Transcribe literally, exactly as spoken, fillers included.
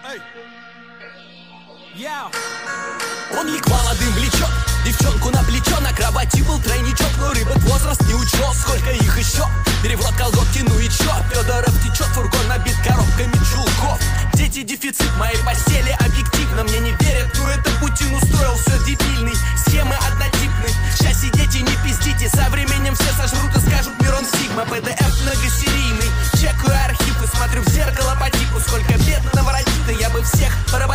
Он ей к молодым влечет, девчонку на плечо. На кровати был тройничок, но рыбок возраст не учел. Сколько их еще? Переворот колготки, ну и чё? Федоров течет, фургон набит коробками чулков. Дети, дефицит моей постели объективно. Мне не верят, но это Путин устроил. Все дебильный, схемы однотипны. Счастье, дети, не пиздите. Со временем все сожрут и скажут: Мирон Сигма, пэ дэ эф многосерийный. Чекаю архивы, смотрю в зеркало по типу. Сколько бед наворотито, я бы всех поработал.